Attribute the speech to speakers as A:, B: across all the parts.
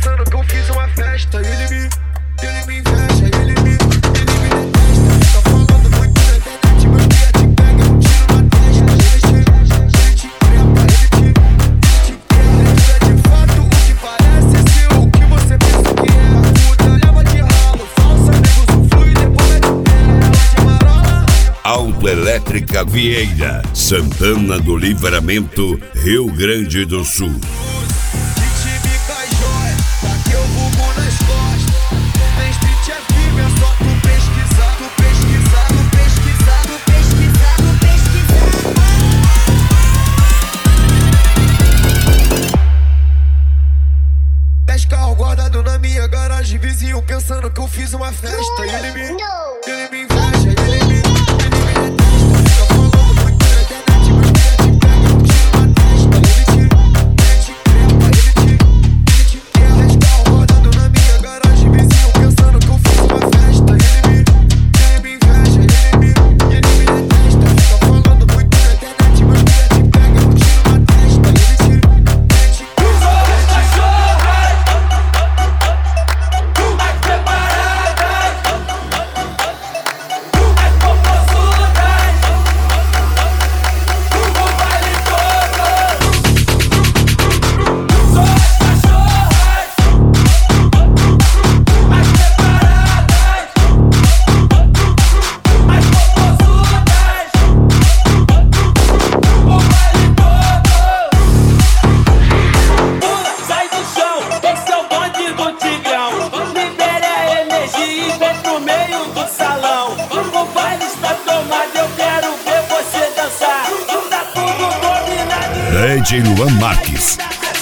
A: pensando que eu fiz uma festa. Ele me inveja, ele me detesta. Tá falando muito na internet, mas quer te pega um tiro na testa. Ele te trepa, ele te quer. É de fato o que parece ser o que você pensa que é. A puta leva de ralo, falsa, nego suflui e depois é de pé. Ela de marola.
B: Autoelétrica Vieira, Santana do Livramento, Rio Grande do Sul.
A: Carro guardado na minha garagem, vizinho pensando que eu fiz uma festa. Ele me inveja, ele me detesta. Fica falando muito na internet, mas quer te pega um tiro na testa. Ele te trepa, ele te quer. Carro guardado na minha garagem, vizinho pensando que eu fiz uma festa. Ele me inveja, ele me detesta. Fica falando muito na internet, mas quer te pega um tiro na testa. Ele te
B: DJ Luan Marques.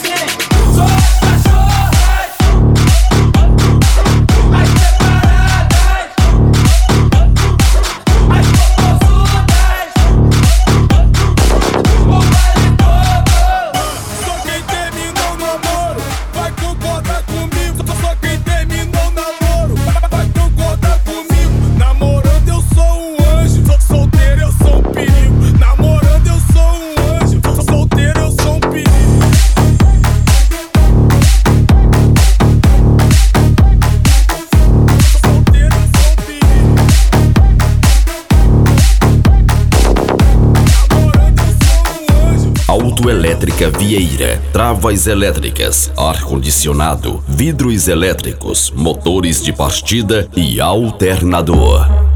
B: Autoelétrica Vieira, travas elétricas, ar-condicionado, vidros elétricos, motores de partida e alternador.